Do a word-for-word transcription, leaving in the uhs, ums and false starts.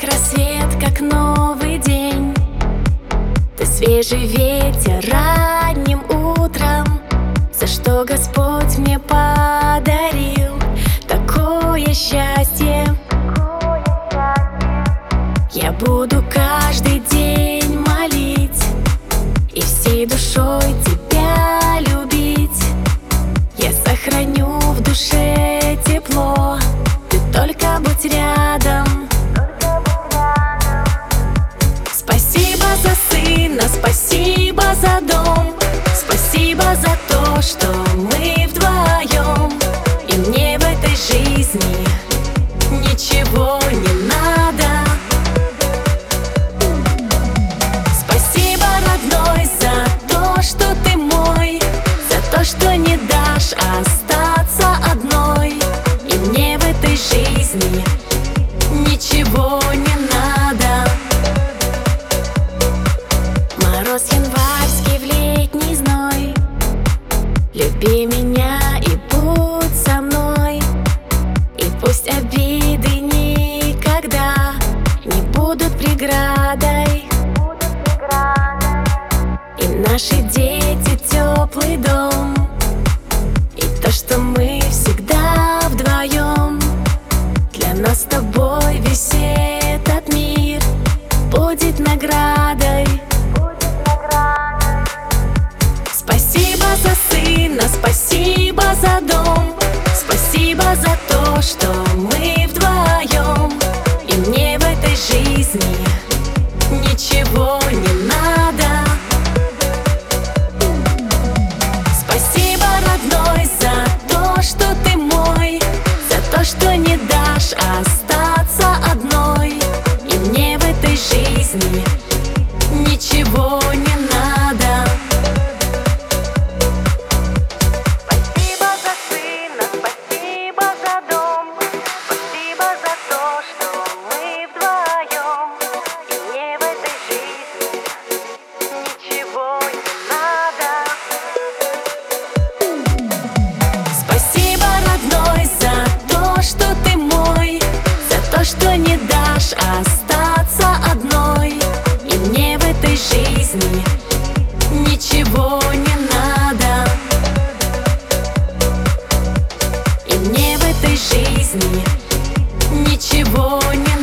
как рассвет, как новый день. Ты свежий ветер ранним утром, за что Господь мне подарил такое счастье. Я буду каждый день молить и всей душой Тебя любить. Я сохраню в душе тепло, Ты только будь рядом. Спасибо за сына, спасибо за дом, спасибо за то, что мы вдвоем. И мне в этой жизни ничего не надо. Спасибо, родной, за то, что ты мой, за то, что не дашь остаться одной. И мне в этой жизни ничего не надо. Мороз январский в летний зной, люби меня и будь со мной. И пусть обиды никогда не будут преградой. И наши дети теплый дом, и то, что мы всегда вдвоем. Для нас с тобой весь этот мир будет наградой. Спасибо за сына, спасибо за дом, спасибо за то, что мы вдвоем. И мне в этой жизни ничего не надо. Спасибо, родной, за то, что ты мой, за то, что не дашь остаться одной. И мне в этой жизни ничего не надо. Спасибо за сына, спасибо за дом, спасибо за то, что мы вдвоем. И мне в этой жизни ничего не надо. Спасибо, родной, за то, что ты мой, за то, что не дашь остаться одной. И мне в этой жизни ничего не надо. И мне в этой жизни ничего не надо.